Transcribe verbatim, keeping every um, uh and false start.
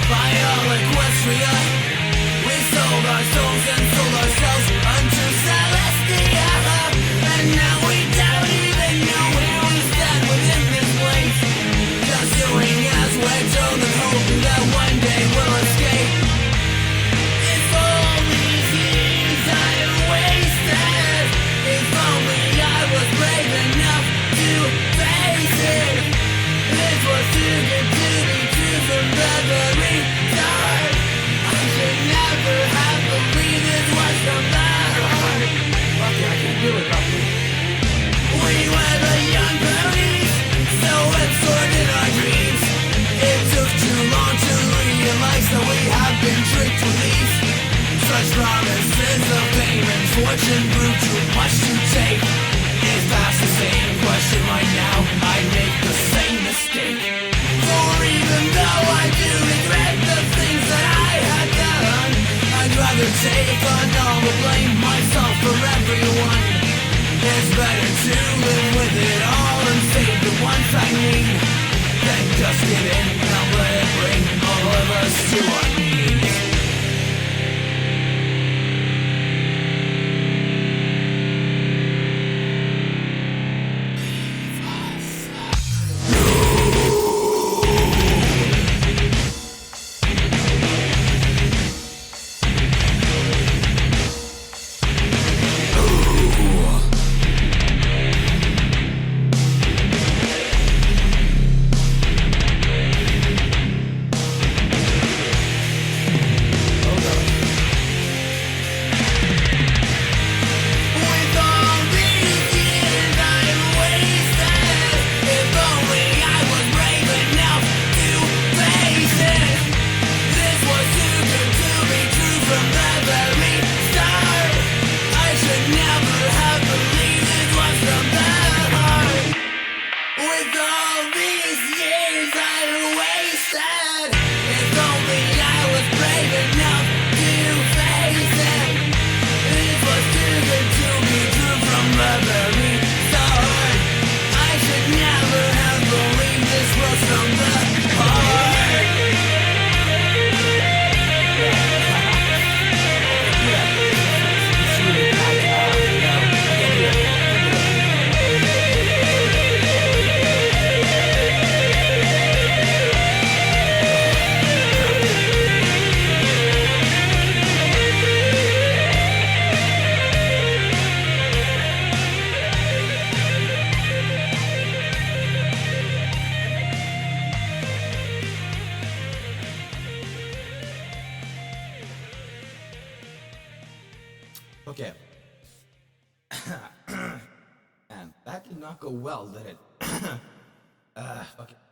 by all Equestria. We sold our souls and sold ourselves unto Celestia. And now we don't even know where we stand within this place. Just doing as we're told and hoping that one day we'll escape. If all these years I have wasted, if only I was brave enough to face it. This was too good to be true from the very start. I should never have believed this was from the heart. Lucky I can do it properly. We were the young police, so absorbed in our dreams. It took too long to realize that we have been tricked with these. Such promises of fame and fortune proved too much to take. If asked the same question right now, I'd make the same mistake. For even though I do regret the things that I had done, I'd rather take on all the blame myself for everyone. It's better to live with it all and save the ones I need than just give in and let it bring all of us to our knees. Okay. Man, that did not go well, did it? uh, okay.